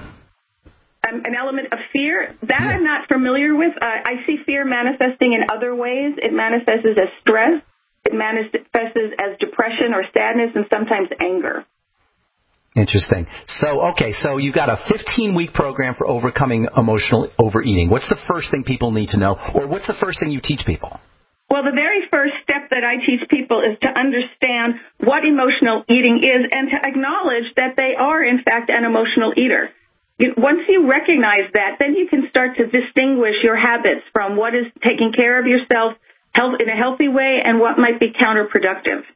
An element of fear? That I'm not familiar with. I see fear manifesting in other ways. It manifests as stress. It manifests as depression or sadness and sometimes anger. Interesting. So you've got a 15-week program for overcoming emotional overeating. What's the first thing people need to know, or what's the first thing you teach people? Well, the very first step that I teach people is to understand what emotional eating is and to acknowledge that they are, in fact, an emotional eater. Once you recognize that, then you can start to distinguish your habits from what is taking care of yourself in a healthy way and what might be counterproductive.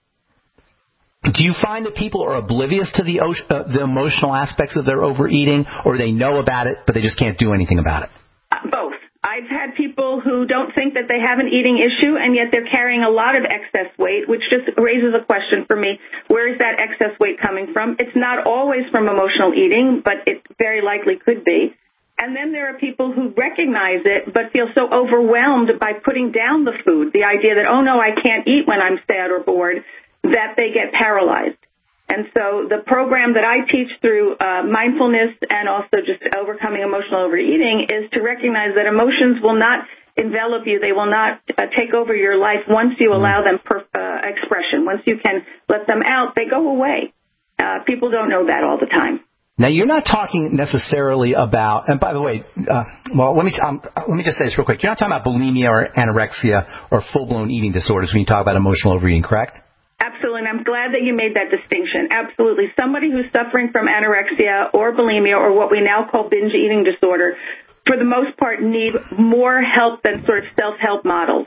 Do you find that people are oblivious to the emotional aspects of their overeating, or they know about it, but they just can't do anything about it? Both. I've had people who don't think that they have an eating issue, and yet they're carrying a lot of excess weight, which just raises a question for me. Where is that excess weight coming from? It's not always from emotional eating, but it very likely could be. And then there are people who recognize it but feel so overwhelmed by putting down the food, the idea that, oh, no, I can't eat when I'm sad or bored, that they get paralyzed. And so the program that I teach through mindfulness and also just overcoming emotional overeating is to recognize that emotions will not envelop you. They will not take over your life once you allow them expression. Once you can let them out, they go away. People don't know that all the time. Now, you're not talking necessarily about, and by the way, let me just say this real quick. You're not talking about bulimia or anorexia or full-blown eating disorders when you talk about emotional overeating, correct? Absolutely, and I'm glad that you made that distinction. Absolutely. Somebody who's suffering from anorexia or bulimia or what we now call binge eating disorder, for the most part, need more help than sort of self-help models.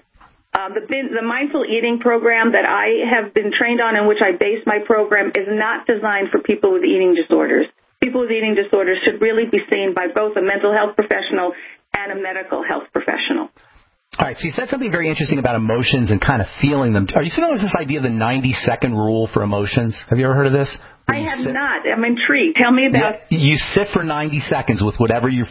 The mindful eating program that I have been trained on and which I base my program is not designed for people with eating disorders. People with eating disorders should really be seen by both a mental health professional and a medical health professional. All right, so you said something very interesting about emotions and kind of feeling them. Are you familiar with this idea of the 90-second rule for emotions? Have you ever heard of this? I have not. I'm intrigued. Tell me about it. You sit for 90 seconds with whatever your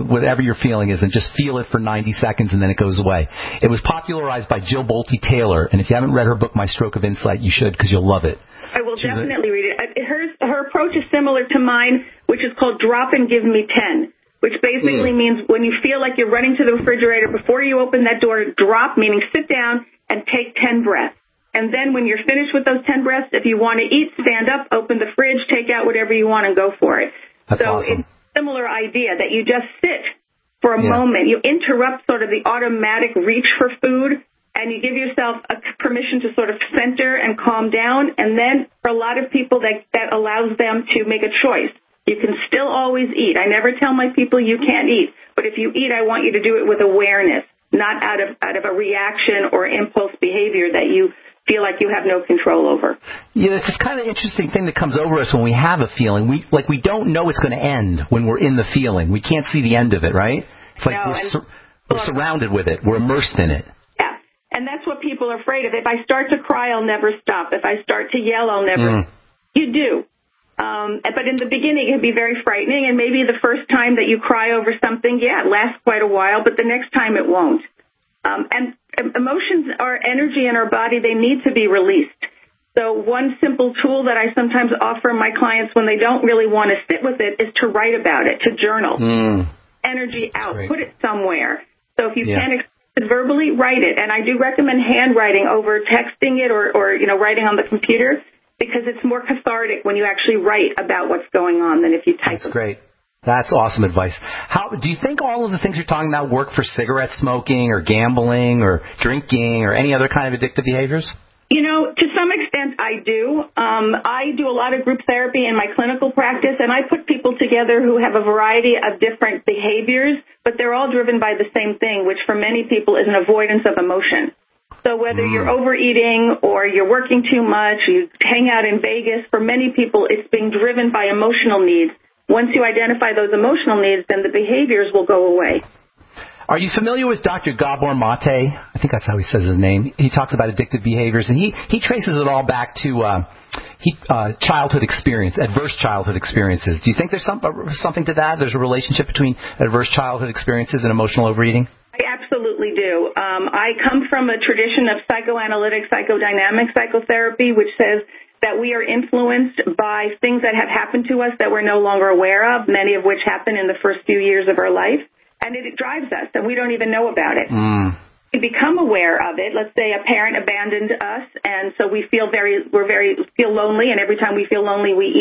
feeling is, and just feel it for 90 seconds, and then it goes away. It was popularized by Jill Bolte Taylor, and if you haven't read her book, My Stroke of Insight, you should, because you'll love it. I will definitely read it. Her approach is similar to mine, which is called Drop and Give Me 10. Which basically means when you feel like you're running to the refrigerator, before you open that door, drop, meaning sit down and take 10 breaths. And then when you're finished with those 10 breaths, if you want to eat, stand up, open the fridge, take out whatever you want and go for it. That's awesome. It's a similar idea that you just sit for a moment. You interrupt sort of the automatic reach for food, and you give yourself a permission to sort of center and calm down. And then for a lot of people, that allows them to make a choice. You can still always eat. I never tell my people you can't eat. But if you eat, I want you to do it with awareness, not out of a reaction or impulse behavior that you feel like you have no control over. Yeah, it's this kind of interesting thing that comes over us when we have a feeling. We don't know it's going to end when we're in the feeling. We can't see the end of it, right? It's like we're surrounded with it. We're immersed in it. Yeah, and that's what people are afraid of. If I start to cry, I'll never stop. If I start to yell, I'll never. You do. But in the beginning, it can be very frightening, and maybe the first time that you cry over something, it lasts quite a while, but the next time it won't. And emotions are energy in our body. They need to be released. So one simple tool that I sometimes offer my clients when they don't really want to sit with it is to write about it, to journal. Energy out. Put it somewhere. So if you can't express it verbally, write it. And I do recommend handwriting over texting it or writing on the computer, because it's more cathartic when you actually write about what's going on than if you type. That's great. That's awesome advice. How do you think all of the things you're talking about work for cigarette smoking or gambling or drinking or any other kind of addictive behaviors? To some extent I do. I do a lot of group therapy in my clinical practice, and I put people together who have a variety of different behaviors, but they're all driven by the same thing, which for many people is an avoidance of emotion. So whether you're overeating or you're working too much, you hang out in Vegas, for many people it's being driven by emotional needs. Once you identify those emotional needs, then the behaviors will go away. Are you familiar with Dr. Gabor Mate? I think that's how he says his name. He talks about addictive behaviors, and he traces it all back to childhood experience, adverse childhood experiences. Do you think there's something to that? There's a relationship between adverse childhood experiences and emotional overeating? I absolutely do. I come from a tradition of psychoanalytic, psychodynamic psychotherapy, which says that we are influenced by things that have happened to us that we're no longer aware of, many of which happen in the first few years of our life, and it drives us, and we don't even know about it. We become aware of it. Let's say a parent abandoned us, and so we feel lonely, and every time we feel lonely, we eat.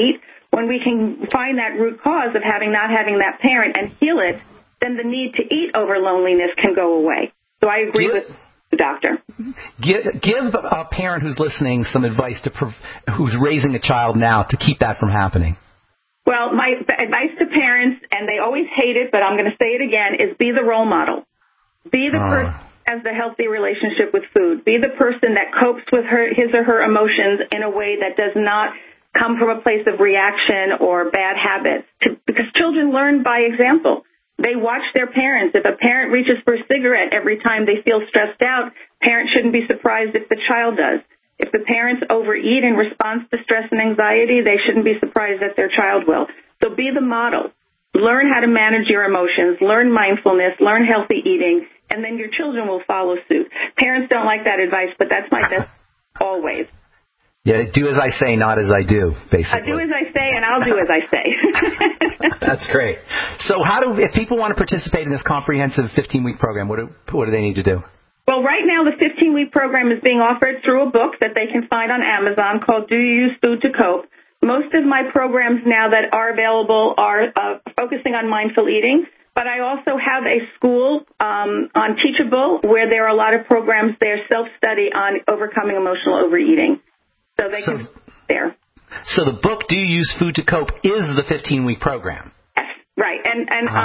when we can find that root cause of not having that parent and heal it, then the need to eat over loneliness can go away. So I agree with the doctor. Give a parent who's listening some advice who's raising a child now to keep that from happening. Well, my advice to parents, and they always hate it, but I'm going to say it again, is be the role model. Be the person who has the healthy relationship with food. Be the person that copes with his or her emotions in a way that does not come from a place of reaction or bad habits. Because children learn by example. They watch their parents. If a parent reaches for a cigarette every time they feel stressed out, parents shouldn't be surprised if the child does. If the parents overeat in response to stress and anxiety, they shouldn't be surprised that their child will. So be the model. Learn how to manage your emotions, learn mindfulness, learn healthy eating, and then your children will follow suit. Parents don't like that advice, but that's my best always. Yeah, do as I say, not as I do, basically. I do as I say, and I'll do as I say. That's great. So if people want to participate in this comprehensive 15-week program, what do they need to do? Well, right now the 15-week program is being offered through a book that they can find on Amazon called Do You Use Food to Cope? Most of my programs now that are available are focusing on mindful eating, but I also have a school on Teachable where there are a lot of programs there, self-study on overcoming emotional overeating. So they can there. So the book, Do You Use Food to Cope, is the 15-week program. Yes, right. And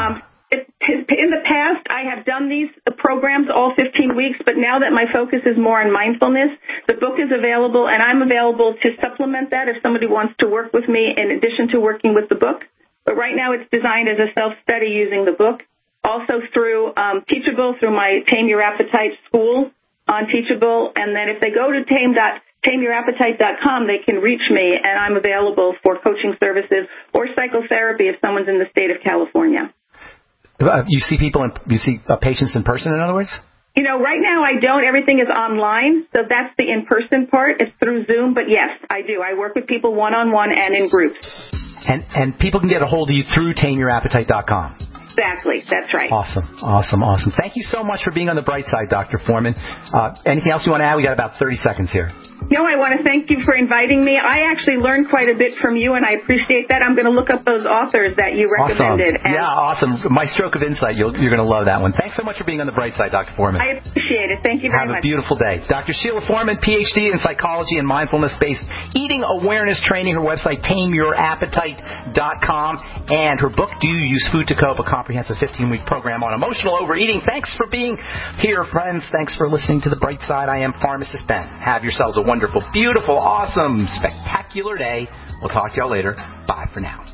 in the past, I have done these programs all 15 weeks, but now that my focus is more on mindfulness, the book is available, and I'm available to supplement that if somebody wants to work with me in addition to working with the book. But right now it's designed as a self-study using the book. Also through Teachable, through my Tame Your Appetite school on Teachable. And then if they go to TameYourAppetite.com, they can reach me, and I'm available for coaching services or psychotherapy if someone's in the state of California. You see patients in person, in other words? You know, right now I don't. Everything is online, so that's the in-person part. It's through Zoom, but yes, I do. I work with people one-on-one and in groups. And people can get a hold of you through TameYourAppetite.com. Exactly. That's right. Awesome. Thank you so much for being on the bright side, Dr. Foreman. Anything else you want to add? We got about 30 seconds here. No, I want to thank you for inviting me. I actually learned quite a bit from you, and I appreciate that. I'm going to look up those authors that you recommended. Awesome. My stroke of insight. You're going to love that one. Thanks so much for being on the bright side, Dr. Foreman. I appreciate it. Thank you very much. Have a beautiful day. Dr. Sheila Foreman, Ph.D. in psychology and mindfulness-based eating awareness training. Her website, TameYourAppetite.com. And her book, Do You Use Food to Cope? A comprehensive 15-week program on emotional overeating. Thanks for being here, friends. Thanks for listening to The Bright Side. I am Pharmacist Ben. Have yourselves a wonderful, beautiful, awesome, spectacular day. We'll talk to y'all later. Bye for now.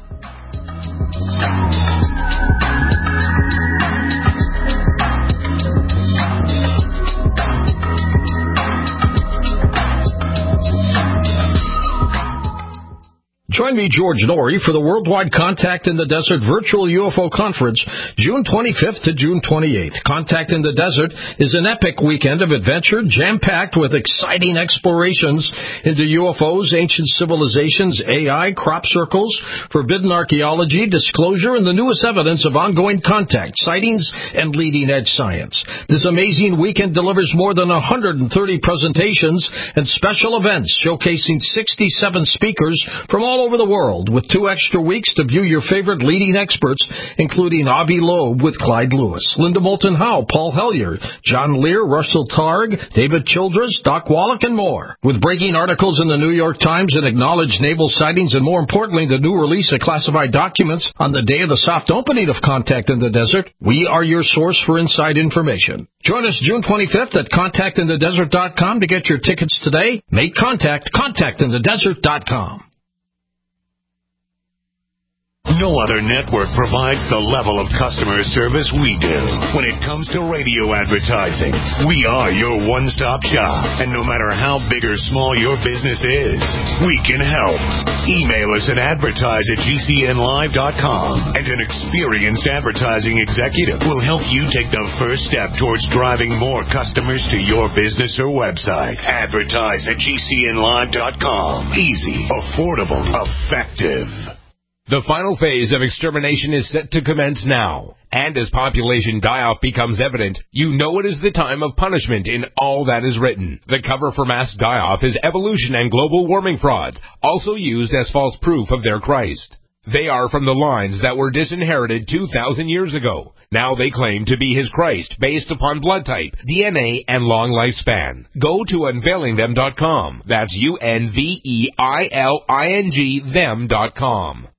Join me, George Norrie, for the Worldwide Contact in the Desert Virtual UFO Conference, June 25th to June 28th. Contact in the Desert is an epic weekend of adventure, jam-packed with exciting explorations into UFOs, ancient civilizations, AI, crop circles, forbidden archaeology, disclosure, and the newest evidence of ongoing contact, sightings, and leading-edge science. This amazing weekend delivers more than 130 presentations and special events showcasing 67 speakers from all over the world, with 2 extra weeks to view your favorite leading experts, including Avi Loeb with Clyde Lewis, Linda Moulton Howe, Paul Hellyer, John Lear, Russell Targ, David Childress, Doc Wallach, and more. With breaking articles in the New York Times and acknowledged naval sightings, and more importantly, the new release of classified documents on the day of the soft opening of Contact in the Desert, we are your source for inside information. Join us June 25th at contactinthedesert.com to get your tickets today. Make contact, contactinthedesert.com. No other network provides the level of customer service we do. When it comes to radio advertising, we are your one-stop shop. And no matter how big or small your business is, we can help. Email us at advertise@gcnlive.com, and an experienced advertising executive will help you take the first step towards driving more customers to your business or website. Advertise@gcnlive.com. Easy, affordable, effective. The final phase of extermination is set to commence now. And as population die-off becomes evident, you know it is the time of punishment in all that is written. The cover for mass die-off is evolution and global warming frauds, also used as false proof of their Christ. They are from the lines that were disinherited 2,000 years ago. Now they claim to be his Christ based upon blood type, DNA, and long lifespan. Go to unveilingthem.com. That's UNVEILING them.com.